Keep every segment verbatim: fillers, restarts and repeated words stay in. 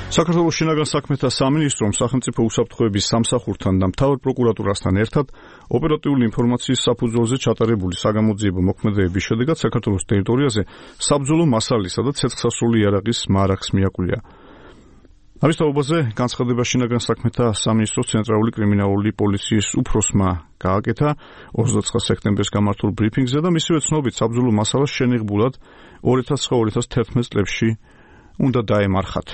საქართველოს შინაგან საქმეთა სამინისტრომ სახელმწიფო უსაფრთხოების სამსახურთან და მთავარ პროკურატურასთან ერთად ოპერატიული ინფორმაციის საფუძველზე ჩატარებული საგამოძიებო მოქმედებების შედეგად საქართველოს ტერიტორიაზე საბრძოლო მასალისა და ცეცხლსასროლი იარაღის მარაგს მიაკვლია. ამის თაობაზე განცხადება შინაგან საქმეთა სამინისტროს ცენტრალური კრიმინალური პოლიციის უფროსმა გააკეთა ოცდაოთხ სექტემბერს გამართულ ბრიფინგზე და მისივე ცნობით საბრძოლო მასალას შენიღბულად ორი ათას ცხრა ორი ათას თერთმეტ წლებში უნდა დაემარხათ.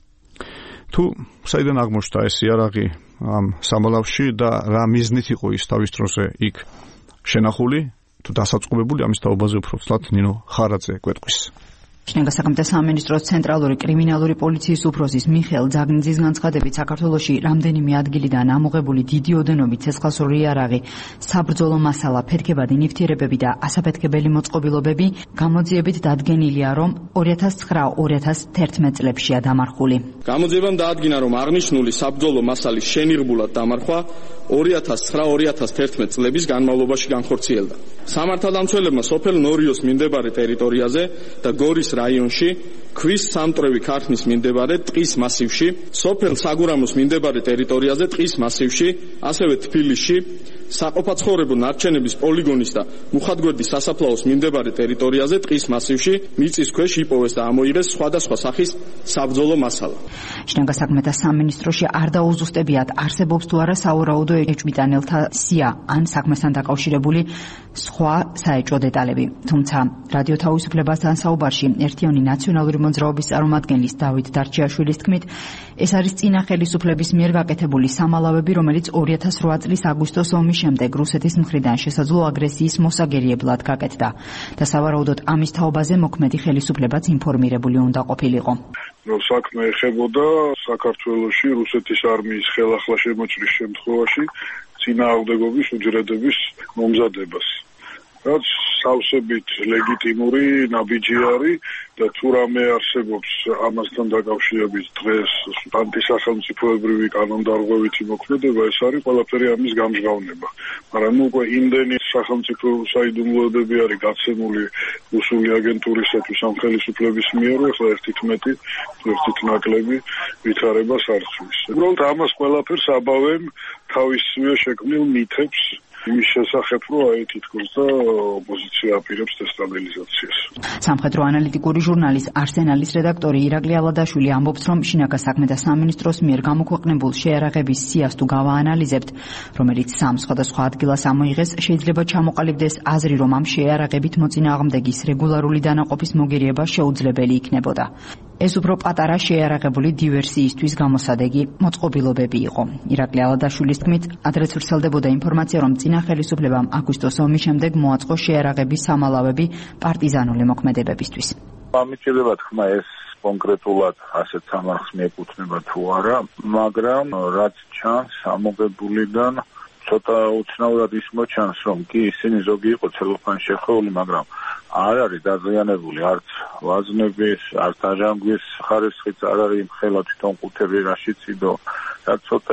თუ საიდან აღმოჩნდა ეს იარაღი ამ სამალავში და რა მიზნით იყო ის თავის დროზე იქ შენახული თუ დასაწყობებული, ამის თაობაზე უფრო ცუდად ნინო ხარაძე გვეტყვის. შინაგან საქმეთა სამინისტროს ცენტრალური კრიმინალური პოლიციის უფროსის მიხეილ ძაგნიძის განცხადებით, საქართველოში რამდენიმე ადგილიდან ამოღებული დიდი ოდენობით ცეცხლსასროლი იარაღი, საბრძოლო მასალა, ფეთქებადი ნივთიერებები და ასაფეთქებელი მოწყობილობები გამოძიებით დადგენილია, რომ ორი ათას ცხრა ორი ათას თერთმეტ წლებშია დამარხული. გამოძიებამ დაადგინა, რომ აღნიშნული საბრძოლო მასალის შენიღბულად დამარხვა ორი ათას ცხრა ორი ათას თერთმეტ წლების განმავლობაში განხორციელდა. სამართალდამცველებმა სოფელ ნორიოს მიმდებარე ტერიტორიაზე და გორის რაიონში, ქვის სამტრევი ქარხნის მიმდებარე ტყის მასივში, სოფელ საგურამოს მიმდებარე ტერიტორიაზე ტყის მასივში, ასევე თბილისში, საყოფაცხოვრებო ნარჩენების პოლიგონის და მუხათგვერდის სასაფლაოს მიმდებარე ტერიტორიაზე ტყის მასივში მიწის ქვეშ იპოვეს და ამოიღეს სხვადასხვა სახის საბრძოლო მასალა. შინაგან საქმეთა სამინისტროში არ დაუზუსტებიათ, არსებობს თუ არა საურაუდო ეჭვმიტანელთა სია ან საქმესთან დაკავშირებული სხვა საეჭვო დეტალები. თუმცა რადიო თავისუფლებასთან საუბარში ერთიანი ნაციონალური მოძრაობის წარმომადგენლის დავით დარჩიაშვილის თქმით, ეს არის წინა ხელისუფლების მიერ გაკეთებული სამალავები, რომელიც ორი ათას რვა წლის აგვისტოს ომის შემდეგ რუსეთის მხრიდან შესაძლო აგრესიის მოსაგერიებლად გაკეთდა და სავარაუდოდ ამის თაობაზე მოქმედი ხელისუფლებაც ინფორმირებული უნდა ყოფილიყო. რომ საქმე ეხებოდა საქართველოში რუსეთის არმიის ხელახლა შემოჭრის შემთხვევაში წინააღმდეგობის უჯრედების მომზადებას. რაც სავსებით ლეგიტიმური ნაბიჯი არის და თუ რამე არსებობს ამასთან დაკავშირებით დღეს ანტისახელმწიფოებრივი კანონდარღვევითი მოქმედება, ეს არის ყველაფერი ამის გამჟღავნება. მაგრამ უკვე იმდენი სახელმწიფო საიდუმლოებები არის გაცემული რუსული აგენტურისათვის ამ ხელისუფლების მიერ, ახლა ერთით მეტი, ერთით ნაკლები ვითარებას არ ცვლის. უბრალოდ ამას ყველაფერს აბავენ თავისივე შექმნილ მითებს იმის შესახებ, რომ აი თითქოს და ოპოზიცია აპირებს დესტაბილიზაციას. სამხედრო ანალიტიკური ჟურნალის არსენალის რედაქტორი ირაკლი ალადაშვილი ამბობს, რომ შინაგან საქმეთა სამინისტროს მიერ გამოქვეყნებულ შეიარაღების სიას თუ გავაანალიზებთ, რომელიც სამ სხვადასხვა ადგილას ამოიღეს, შეიძლება ჩამოყალიბდეს აზრი, რომ ამ შეიარაღებით მოწინააღმდეგის რეგულარული დანაყოფის მოგერიება შეუძლებელი იქნებოდა. ეს უფრო პატარა შეიარაღებული დივერსიისთვის გამოსადეგი მოწყობილობები იყო. ირაკლი ალადაშვილის თქმით, ადრეც ვრცელდებოდა ინფორმაცია, რომ წინა ხელისუფლებამ აგვისტოს ომის შემდეგ მოაწყო შეიარაღების სამალავები პარტიზანული მოქმედებებისთვის. ამით შეიძლება თქმა ეს კონკრეტულად ასეთ სამარხს მიეკუთვნება თუ არა, მაგრამ რაც ჩანს ამოგებულიდან ცოტა უცნაურად ის მოჩანს, რომ კი ისინი ზოგი იყო ცელოფანი შეხვეული, მაგრამ არ არის დაზიანებული არც ვაზნების, არც აჟანგვის ხარისხიც არ არის მხელა თვითონ ყუთები რაშიც იდო. რაც ცოტა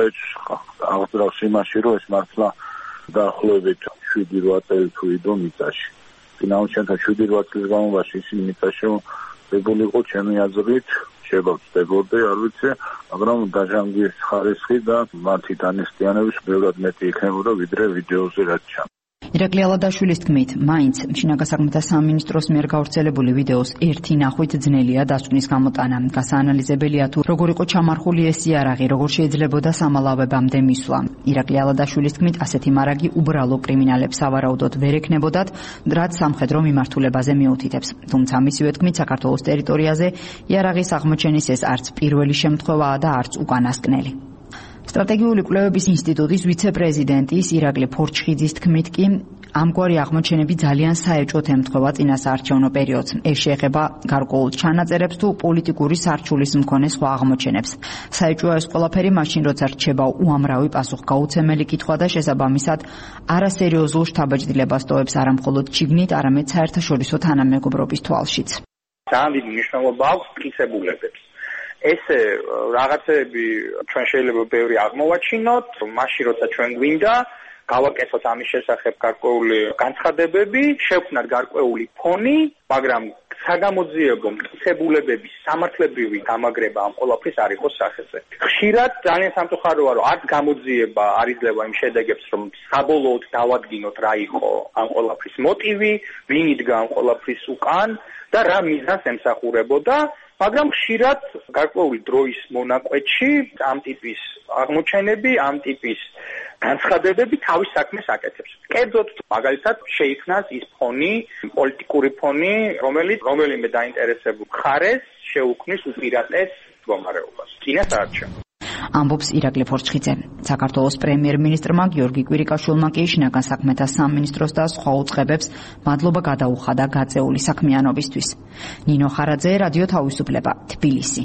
აღძრავს იმაში, რომ ეს მართლა დაახლოებით შვიდი რვა წელი თუ იდო მიწაში. ფინანსიანთა შვიდი რვა წლის განმავლობაში ისინი მიწაში დებულიყო ჩემი აზრით, შეიძლება ვწდებოდე, არ ვიცი, მაგრამ დაჟანგვის ხარისხი და მათი დანესტიანების ბევრად მეტი იქნებოდა, ვიდრე ვიდეოზე რაც ჩანს. ირაკლი ალადაშვილის თქმით, მაინც შინაგან საქმეთა სამინისტროს მიერ გავრცელებული ვიდეოს ერთი ნახვით ძნელია დასკვნის გამოტანა. გასაანალიზებელია თუ როგორ იყო ჩამარხული ეს იარაღი, როგორ შეიძლებოდა სამალავებამდე მისვლა. ირაკლი ალადაშვილის თქმით, ასეთი მარაგი უბრალო კრიმინალებს სავარაუდოდ ვერ ექნებოდათ, რაც სამხედრო მიმართულებაზე მიუთითებს. თუმცა მისივე თქმით, საქართველოს ტერიტორიაზე იარაღის აღმოჩენის ეს არც პირველი შემთხვევაა და არც უკანასკნელი. სტრატეგიული კვლევების ინსტიტუტის ვიცე-პრეზიდენტის ირაკლი ფორჩხიძის თქმით კი ამგვარი აღმოჩენები ძალიან საეჭვოდ ემთხვევა წინასაარჩევნო პერიოდს. ეს შეეხება გარკვეულ ჩანაწერებს თუ პოლიტიკური სარჩულის მქონე სხვა აღმოჩენებს. საეჭვოა ეს ყველაფერი მაშინ, როცა რჩება უამრავი პასუხგაუცემელი კითხვა და შესაბამისად არასერიოზულ შთაბეჭდილებას ტოვებს არა მხოლოდ შიგნით, არამედ საერთაშორისო თანამეგობრობის თვალშიც. ძალიან დიდი მნიშვნელობა აქვს მტკიცებულებებს. ესე რაღაცები ჩვენ შეიძლება ბევრი აღმოვაჩინოთ, მაშინ როცა ჩვენ გვინდა გავაკეთოთ ამის შესახებ გარკვეული განცხადებები, შევქმნათ გარკვეული ფონი მაგრამ საგამოძიებო მტკიცებულებების სამართლებრივი გამაგრება ამ ყველაფრის არ იყოს სახეზე. ხშირად ძალიან სამწუხაროა, რომ არც გამოძიება არ იძლევა იმ შედეგებს, რომ საბოლოოდ დავადგინოთ რა იყო ამ ყველაფრის მოტივი, ვინ იდგა ამ ყველაფრის უკან და რა მიზანს ემსახურებოდა, მაგრამ ხშირად გარკვეული დროის მონაკვეთში ამ ტიპის აღმოჩენები, ამ ტიპის განცხადებები თავის საქმეს აკეთებს. კერძოდ, მაგალითად, შეიქმნას ის ფონი, პოლიტიკური ფონი, რომელიც რომელიმე დაინტერესებულ მხარეს შეუქმნის უპირატეს მდგომარეობას. წინასაარჩევნო. ამბობს ირაკლი ფორჩხიძე. საქართველოს პრემიერ-მინისტრმა გიორგი კვირიკაშვილმა კი შინაგან საქმეთა სამინისტროს და სხვა უწყებებს მადლობა გადაუხადა გაწეული საქმიანობისთვის. ნინო ხარაძე, რადიო თავისუფლება, თბილისი.